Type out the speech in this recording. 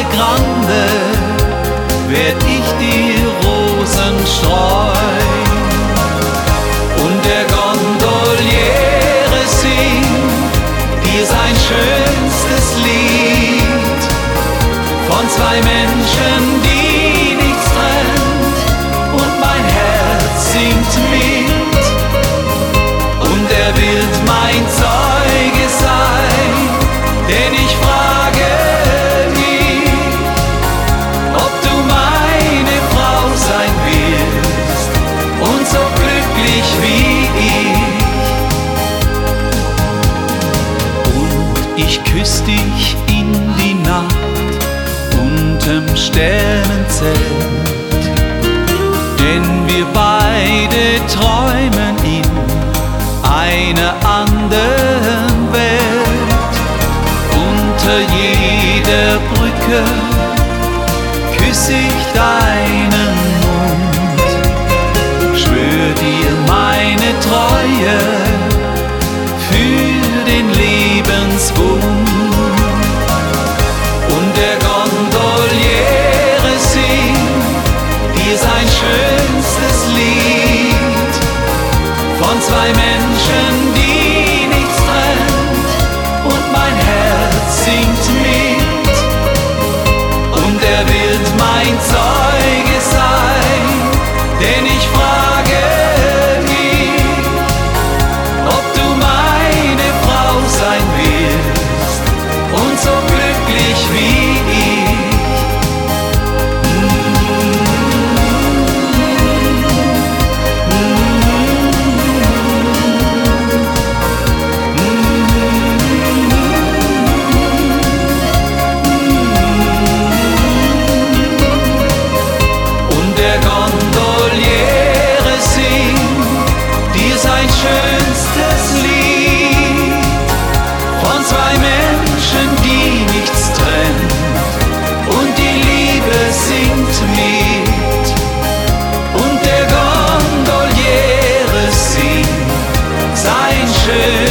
Grande werd ich die Rosen streuen. Und der Gondoliere singt dir sein schönstes Lied von zwei Menschen, die nichts trennt, und mein Herz singt mit. Und er wird mein Zeuge sein, denn ich frage dich, ob du meine Frau sein willst und so glücklich wie ich. Und ich küss dich in die Nacht unterm Sternenzelt, denn wir beide träumen in einer anderen Welt. Unter jeder Brücke küss ich deinen Mund, schwör dir meine Treue für den Lebensbund. Und der Gondoliere singt dir sein schönstes Lied von zwei Menschen, die nichts trennt, und mein Herz singt mit. Und er wird mein Zeuge sein, denn ich frage dich, ob du meine Frau sein willst und so glücklich wie ich. Gondoliere singt dir sein schönstes Lied von zwei Menschen, die nichts trennt, und die Liebe singt mit. Und der Gondoliere singt sein schönstes